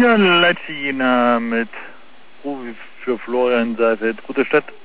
Ja, Latina mit Rufi für Florian Seifert. Gute Stadt.